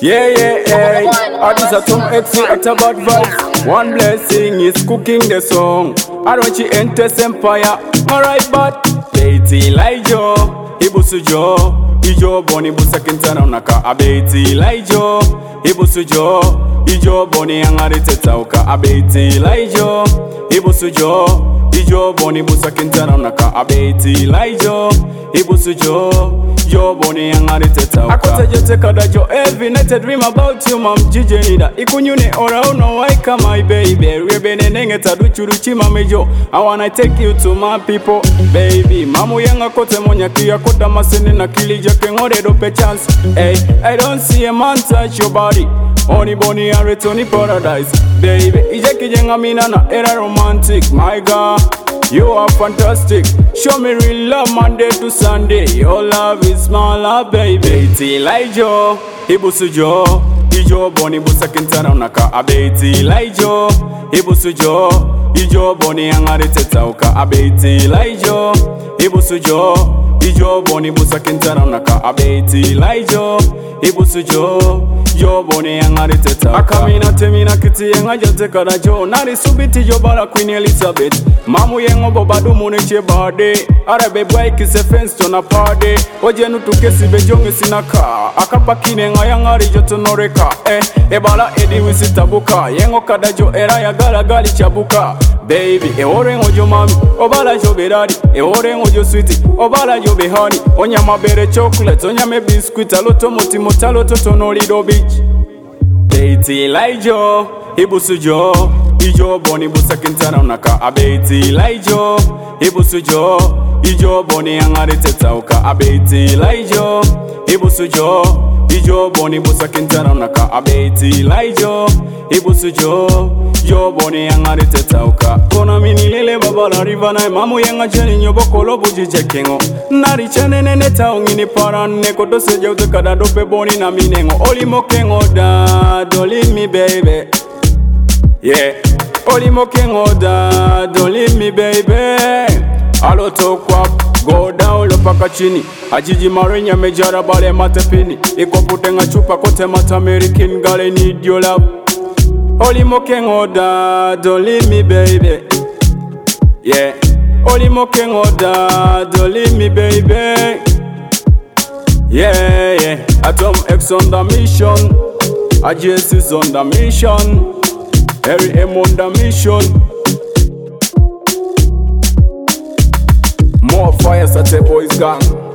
I just a Tom X at about vibes. One blessing is cooking the song. I don't she enters empire. Alright, but Betty Lijo, Ibusujo, Ijo Boni Busakintana Naka, Abeti Lijo, Ibusujo, Ijo Boni Angaritauka, Abeti Lijo, Ibusujo, Ijo Boni Busakintana Naka, Abeti Lijo, Ibusujo. Yo boni yangari teta akote jote kadajo every night I dream about you mam jije nida ikunyune ora uno waika my baby rebene nenge taduchuru chima mejo I wanna take you to my people baby mamu yanga kote monya kia kota masene na kilija kengore dope chance hey I don't see a man touch your body Oni boni and return paradise baby ijeki jenga mina na era romantic my god You are fantastic. Show me real love Monday to Sunday. Your love is my love, baby. Betty Lijo, Ibusujo, Ijo Boni Busakintana Naka, Abeti Lijo, Ibusujo, Ijo Boni Angaritauka, Abeti Lijo, Ibusujo, Ijo Boni Busakintana Naka, Abeti Lijo, Ibusujo. Yo boni yangariteta akamina temina kiti yengajote kadajo nari subiti jobala Queen Elizabeth mamu yengo bobadu muneche bade arabe boy kise fence to na party ojenu tukesi bejonge sinaka akapakine ngayangari joto noreka ebala edi wisitabuka yengo kadajo era ya gali chabuka baby ore ngojo mami obala jo beradi ore ngojo sweet obala jo behani onyama bere chocolate onyame biscuit aloto motimo taloto tonolido beach Betty Lijo Ibusujo Ijo Boni Busakintana Naka Abeti Lijo Ibusujo Ijo Boni Angaritauka Abeti Lijo Ibusujo Ijo Boni Busakintana Naka Abeti Lijo Ibusujo Yo Boni Angaritauka Kona mini lele babala rivana mamu yanga jeni nyobokolo bujije kengo Nari chene nene taungini parane koto seja utekada dope boni na minengo Olimo kengo da don't leave me baby Yeah Olimo kengo da don't leave me baby Alo tokwa go down lopaka chini Ajiji marenya mejara bale matepini Iko putenga chupa kote mata American girl I need your love Olimo kengo da don't leave me baby Yeah Olimo kengo da don't leave me baby Yeah Atom X on the mission AJS is on the mission Harry M on the mission More fires at the boys gang